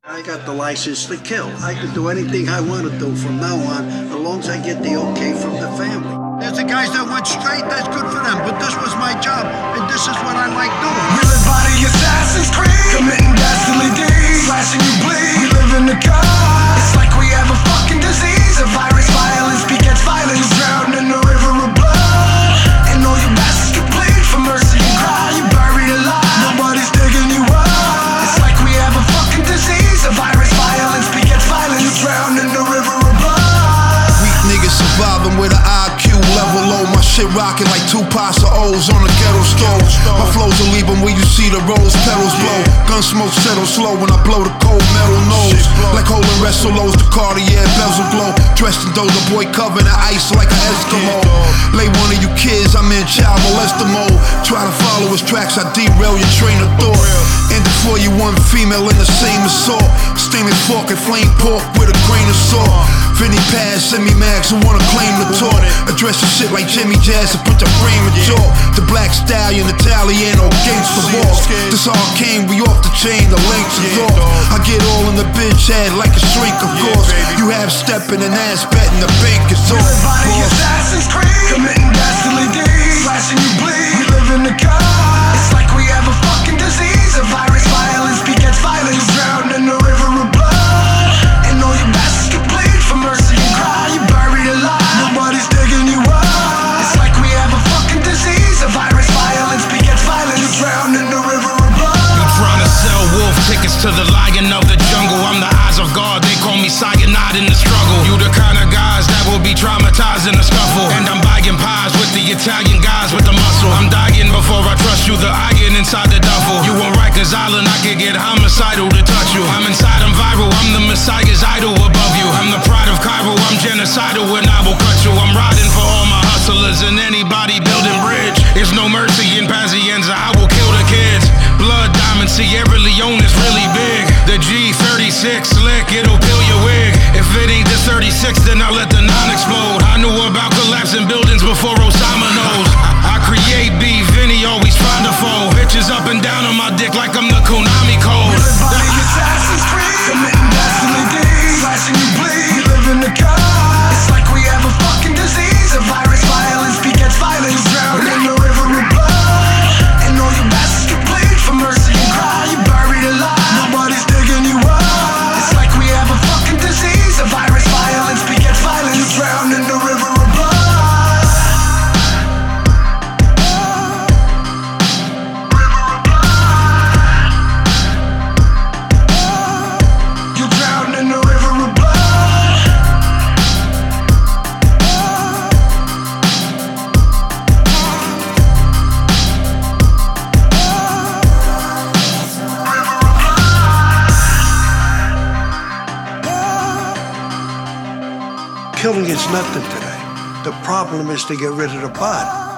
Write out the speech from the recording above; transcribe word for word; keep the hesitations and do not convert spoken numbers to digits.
I got the license to kill. I can do anything I want to do from now on, as long as I get the okay from the family. There's the guys that went straight, that's good for them, but this was my job, and this is what I like doing. We live by the Assassin's Creed, committing dastardly deeds, slashing you bleed. We live in the car, it's like we have a fucking disease. A virus, violence begets violence, drowned in the river of blood. And all you bastards can plead for mercy and cry. You buried alive, nobody's digging you up. It's like we have a fucking disease. A virus, violence begets violence, you drowned in the river of blood. Weak niggas surviving with an I Q level low. My shit rocking like two pots of O's on a ghetto stove. My flows will leave them where you see the rose petals blow. Gun smoke settle slow when I blow the cold metal nose. Like holding Restolos, the Cartier bezel glow. Dressed in Doja Boy covered in ice like an Eskimo. Lay one of you kids, I'm in child molester mode. Try to follow his tracks, I derail your train of thought. And before you one female in the same assault. Steaming fork and flame pork with a grain of salt. Vinny Paz, send me mags who wanna claim the talk. Address your shit like Jimmy Jazz and put the frame in jaw. The Black Stallion, Italiano, gangsta walk. This all came, we off the chain, the lengths is off. I get all in the bitch head like a shrink, of course. You have stepping and ass betting, the bank is off. We live by the Assassin's Creed, committing dastardly deeds, slashing you bleed. We live in the car, it's like we have a fucking disease. A virus, violence begets violence, drowned in the river of blood. And all you bastards can plead for mercy and cry. You buried alive, nobody's digging you up. It's like we have a fucking disease. A virus, violence begets violence, you drowned in the river of blood. You trying to sell wolf tickets to the lion of the jungle. I'm the eyes of God, they call me cyanide in the struggle. You the kind of guys that will be traumatized in a scuffle. And I'm buying pies with the Italian guys with the muscle. I'm dying before I trust you, the iron inside the duffel. You on Rikers Island, I could get homicidal to touch you. I'm inside, I'm viral, I'm the Messiah's idol above you. I'm the pride of Cairo, I'm genocidal and I will cut you. I'm riding for all my hustlers and anybody building bridge. There's no mercy in Pazienza, I will kill the kids. Blood diamond, Sierra Leone is really big. The G thirty-six slick, it'll peel your wig. If it ain't the thirty-six, then I'll let the nine explode. I knew about collapsing buildings before Osama knows. I create beef, Vinny always find a foe. Bitches up and down on my dick like I'm the Konami code. We live by the Assassin's Creed, committing dastardly deeds, slashing you bleed. We live in the car, it's like we have a fucking disease. A virus, violence begets violence, drowned in the river of blood. And all you bastards can plead for mercy and cry. You buried alive, nobody's digging you up. It's like we have a fucking disease. A virus, violence begets violence, you drowned in the river of blood. You drowned in the river of blood. Killing is nothing today. The problem is to get rid of the body.